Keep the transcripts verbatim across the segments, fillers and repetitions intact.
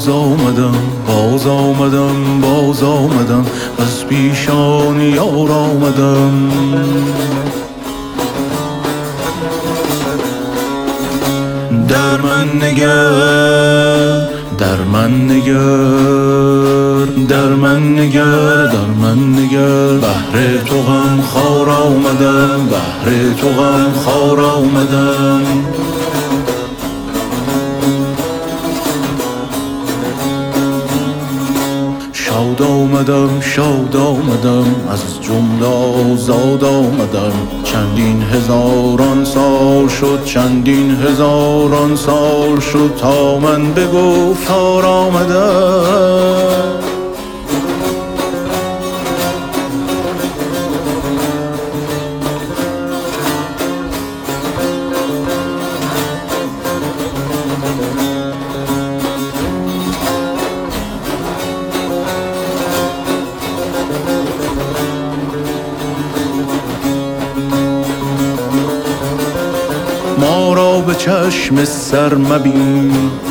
باز آمدم باز آمدم باز آمدم از پیشان یار آمدم. در من نگر در من نگر در من نگر در من نگر بهر تو غم خوار آمدم بهر تو غم خوار آمدم. شاد آمدم شاد آمدم از جمله آزاد آمدم. چندین هزاران سال شد چندین هزاران سال شد تا من به گفتار آمدم. ما را به چشم سر مبین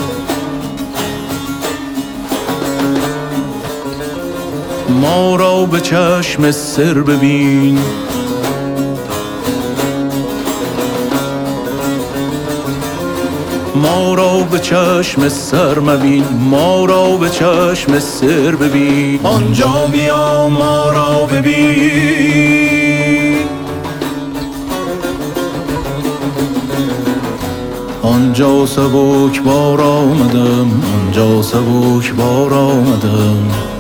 ما را به چشم سر ببین. ما را به چشم سر مبین ما را به چشم سر ببین. آنجا بیا ما را ببین آنجا سبک بار آمدم آنجا سبک بار آمدم.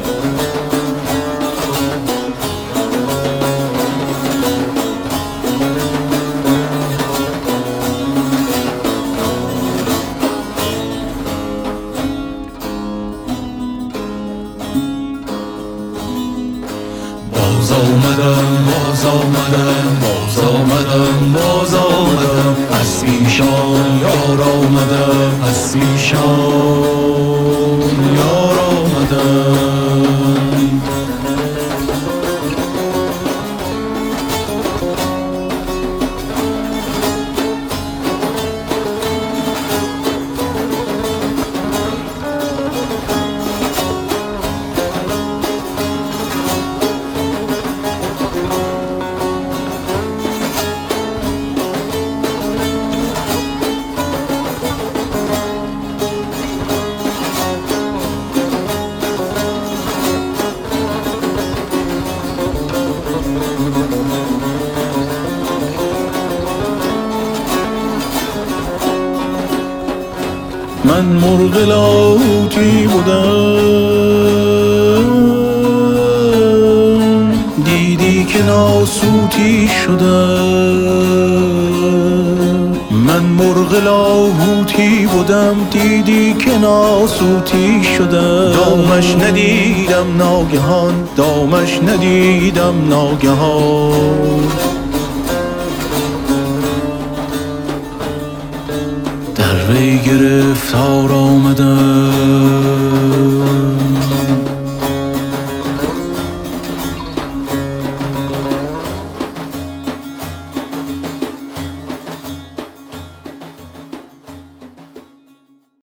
باز آمدم باز آمدم باز آمدم باز آمدم از پیشان یار آمدم از پیشان یار آمدم. من مرغ لاهوتی بودم دیدی که ناسوتی شدم. من مرغ لاهوتی بودم دیدی که ناسوتی شدم. دامش ندیدم ناگهان دامش ندیدم ناگهان. در وی گرفتار آمدم